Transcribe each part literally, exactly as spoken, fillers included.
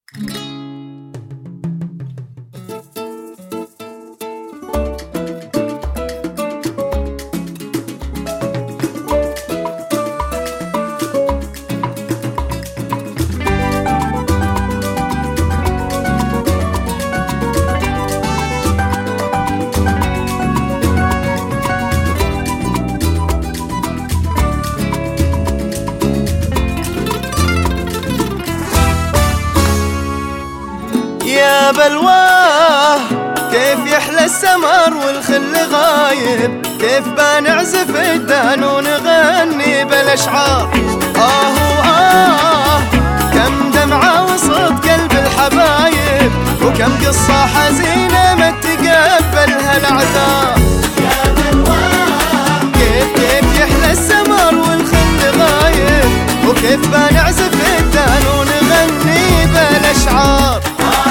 يا بلواه كيف يحلى السمر والخل غايب، كيف بنعزف الدان ونغني بالاشعار. آه آه كم دمعة وسط قلب الحبايب، وكم قصة حزينة ما تقبلها الأعذار. يا بلواه كيف كيف يحلى السمر والخل غايب، وكيف بنعزف الدان ونغني بالاشعار.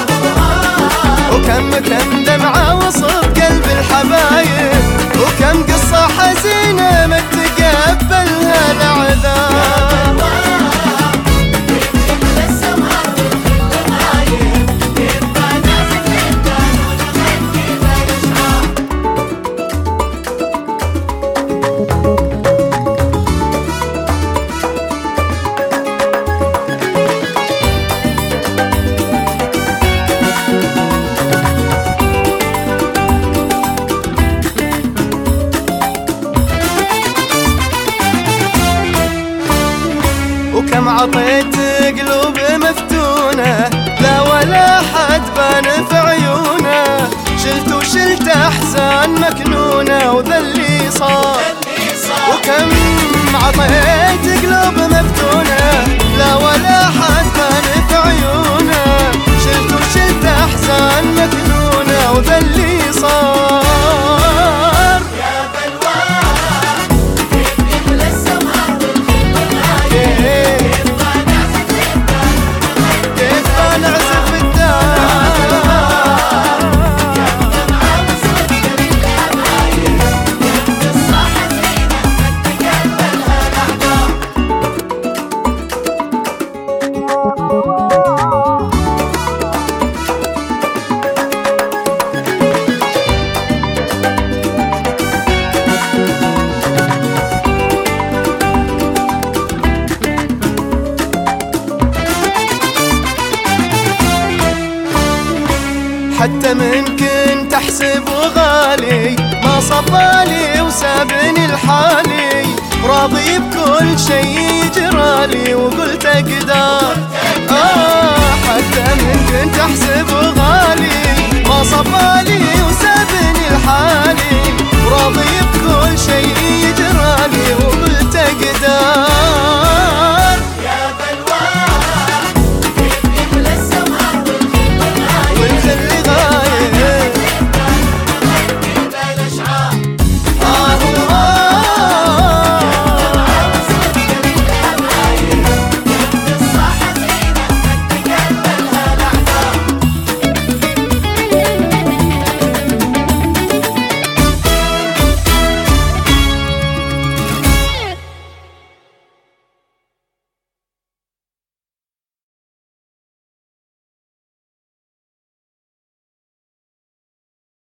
وكم كم دمعة وسط قلب الحبايب، وكم قصة حزينة ما تقبلها الأعذار. وكم عطيت قلوب مفتونة، لا ولا حد بان في عيونه، شلت وشلت أحزان مكنونة وذا اللي صار. وكم عطيت قلوب مفتونة، لا ولا حد بان في عيونه، شلت وشلت أحزان مكنونة وذا اللي صار. حتى من كنت أحسبه غالي ما صفالي وسابني لحالي، راضي بكل شي يجرالي وقلت أقدر. آه حتى